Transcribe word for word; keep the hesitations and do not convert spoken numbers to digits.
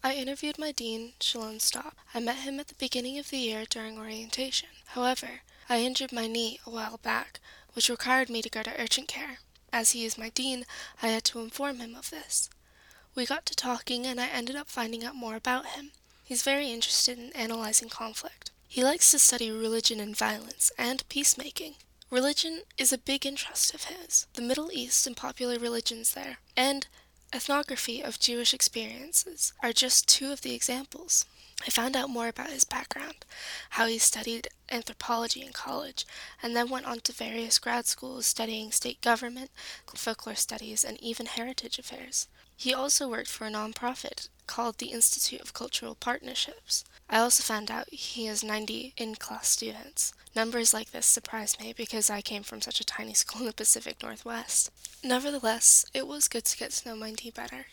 I interviewed my dean, Shalon Staub. I met him at the beginning of the year during orientation. However, I injured my knee a while back, which required me to go to urgent care. As he is my dean, I had to inform him of this. We got to talking and I ended up finding out more about him. He's very interested in analyzing conflict. He likes to study religion and violence and peacemaking. Religion is a big interest of his. The Middle East and popular religions there, and ethnography of Jewish experiences are just two of the examples. I found out more about his background, how he studied anthropology in college, and then went on to various grad schools studying state government, folklore studies, and even heritage affairs. He also worked for a nonprofit called the Institute of Cultural Partnerships. I also found out he has ninety in-class students. Numbers like this surprised me because I came from such a tiny school in the Pacific Northwest. Nevertheless, it was good to get to know Mindy better.